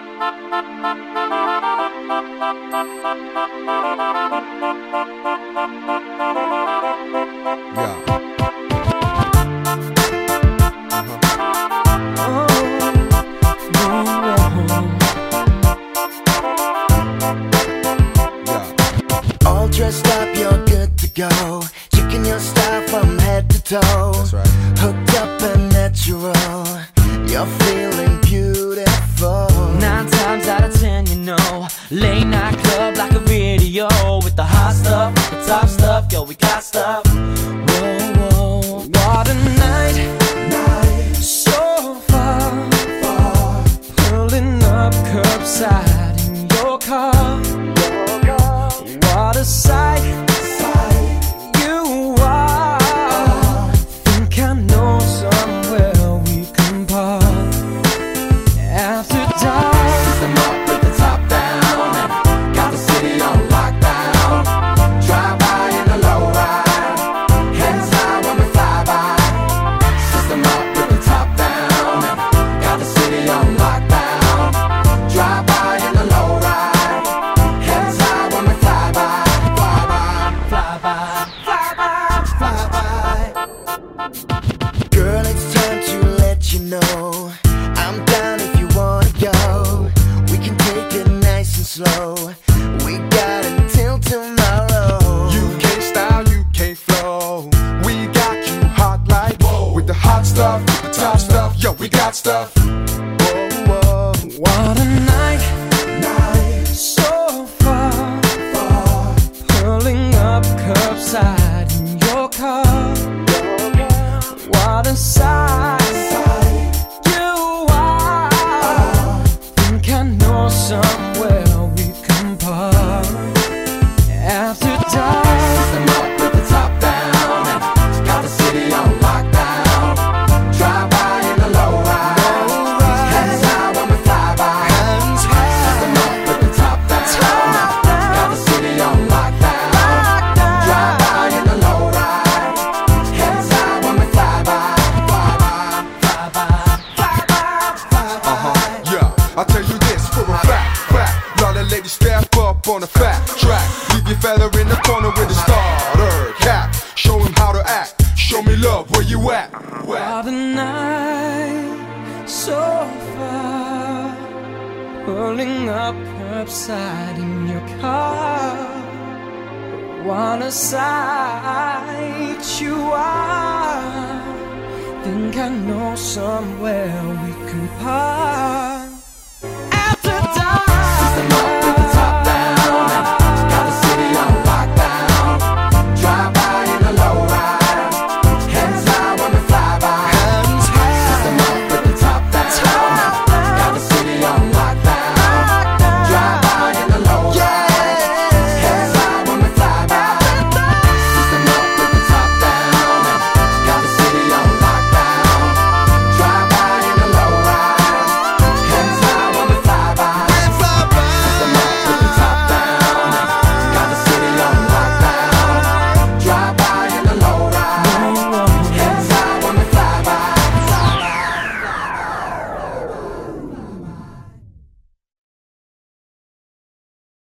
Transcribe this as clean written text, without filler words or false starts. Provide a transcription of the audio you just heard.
All dressed up, you're good to go. Checking your style from head to toe. That's right. Hooked up and natural. You're feeling beautiful. 9 times out of 10, you know, late night club like a video with the hot stuff, the top stuff, yo, we got stuff. Whoa, whoa, what a night, so far, pulling up curbside in your car. What a sight, you are. Think I know somewhere we can park. After dark, System up with the top down and got the city on lockdown. Drive by in a low ride, hands high when we fly by. System up with the top down and got the city on lockdown. Drive by in a low ride, hands high when we fly by. Fly by, fly by, fly by, fly by. Girl, it's time to let you know I'm down if you wanna go. We can take it nice and slow. We got until tomorrow. You can't style, you can't flow. We got you hot like with the hot stuff, with the top stuff. Yo, we got stuff. Whoa, whoa. What a night, so far, pulling up curbside in your car. What a sight, you are. Think I know somewhere we can park. After dark, system up with the top down and got the city on lockdown. Drive by in a low ride, hands high when we fly by. System up with the top down and got the city on lockdown. Drive by in a low ride, hands high when we fly by. Fly by. Yeah, I tell you this for a fact. Y'all the ladies step up on a fat track. Leave your fella in the corner with a starter cap. Show him how to act. Show me love, where you at? what a night, so far, pulling up curbside in your car. What a sight you are. Think I know somewhere we can park.